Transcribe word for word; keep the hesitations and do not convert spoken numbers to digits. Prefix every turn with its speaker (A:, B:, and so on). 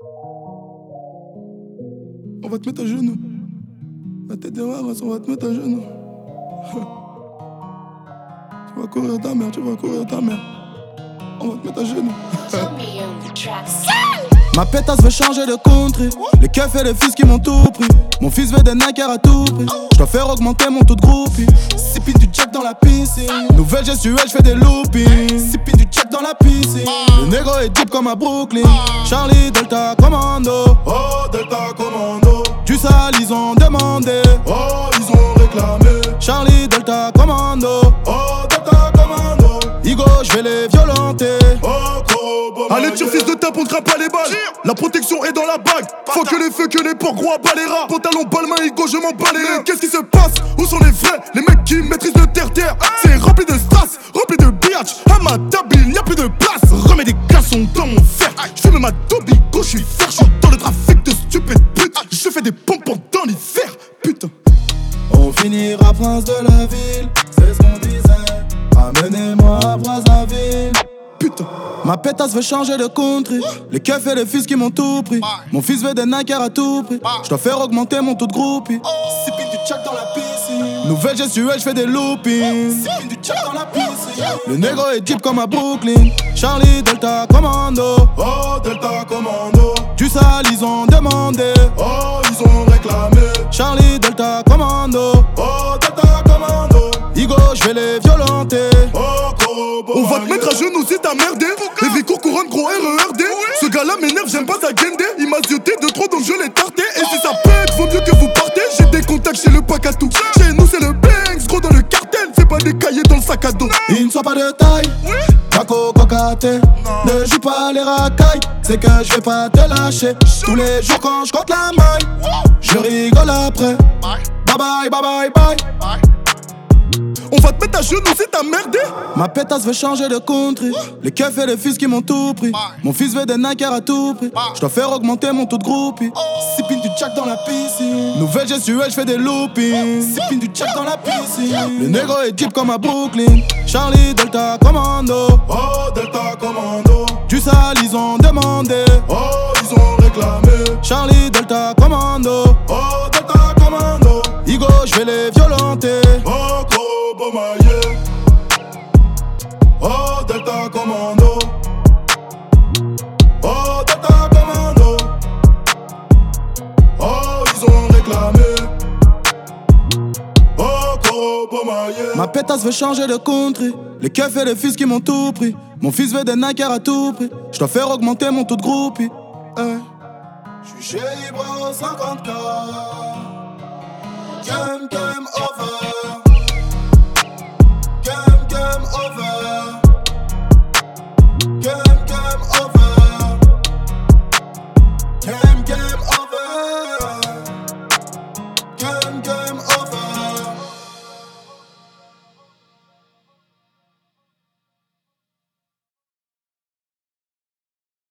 A: On va te mettre à genoux. La tête derrière, on va te mettre à genoux. Tu vas courir ta mère, tu vas courir ta mère. On va te mettre à genoux. Ma pétasse veut changer de country. Les keufs et les fils qui m'ont tout pris. Mon fils veut des Nike à tout prix. J'dois faire augmenter mon taux de groupie. Sipping du jack dans la piscine. Nouvelle gestuelle, j'fais des loopings. Sipping du jack dans la piscine. Le négro est deep comme à Brooklyn. Charlie Delta Commando. Oh Delta Commando. Du sale ils ont demandé. Oh ils ont réclamé. Charlie Delta Commando. Oh Delta Commando. Igo j'vais les violenter. Oh Kobo.
B: Allez tire fils de tape, on te pas les balles. La protection est dans la bague. Faut que les feux, que les porcs, gros à bas les rats. Pantalon, balmain, Igo, je m'en bats les reins. Qu'est-ce qui se passe? Où sont les vrais? Les mecs qui maîtrisent le terre-terre. C'est rempli de strass, rempli de biatch. À ma table, il n'y a plus de place. Remets des glaçons dans mon fer. J'fume ma Tobico, j'suis fer. J'suis dans le trafic de stupides putes. Je fais des pompes dans l'hiver, putain.
A: On finira prince de la ville, c'est ce qu'on disait. Amenez-moi à Brazzaville.
B: Putain.
A: Ma pétasse veut changer de country. Les keufs et les fils qui m'ont tout pris. Mon fils veut des Nike à tout prix. J'dois faire augmenter mon taux de groupie. Sipping du jack dans la piscine. Nouvelle gestuelle, j'fais des loopings. Sipping du jack dans la piscine. Le négro est deep comme à Brooklyn. Charlie Delta Commando. Oh Delta Commando. Du sale ils ont demandé. Oh ils ont réclamé. Charlie Delta Commando. Oh Delta Commando. Igo j'vais les violenter. Oh Kobo.
B: On va te mettre à genoux si t'as merdé. Les Vicours couronne gros R E R D. Ce gars-là m'énerve, j'aime pas sa guendé. Il m'a zioté de trop donc je l'ai tarté. Et si ça pète, vaut mieux que vous partez. J'ai des contacts chez le Pacatou. Chez nous c'est le Banks, gros dans le cartel. C'est pas des cahiers dans le sac à dos.
A: Il ne soit pas de taille, Paco Cocaté. Ne joue pas les racailles, c'est que je vais pas te lâcher. Tous les jours quand je compte la maille, je rigole après. Bye bye, bye bye, bye.
B: On va te mettre à genoux si t'as merdé.
A: Ma pétasse veut changer de country. Les keufs et les fils qui m'ont tout pris. Mon fils veut des Nike à tout prix. J'dois faire augmenter mon taux de groupie. Sipping du jack dans la piscine. Nouvelle gestuelle, j'fais des loopings. Sipping du jack dans la piscine. Le négro est deep comme à Brooklyn. Charlie Delta Commando. Oh Delta Commando. Du sale ils ont demandé. Oh ils ont réclamé. Charlie Delta Commando. Oh Delta Commando. Igo j'vais les violenter. Oh Kobo Maye. Oh Delta Commando. Oh Delta Commando. Oh ils ont réclamé. Oh Kobo Maye. Ma pétasse veut changer de country. Les keufs et les fils qui m'ont tout pris. Mon fils veut des Nike à tout prix. J'dois faire augmenter mon taux de groupie. Hey. J'suis chez Ibro cinquante K. Game, game over.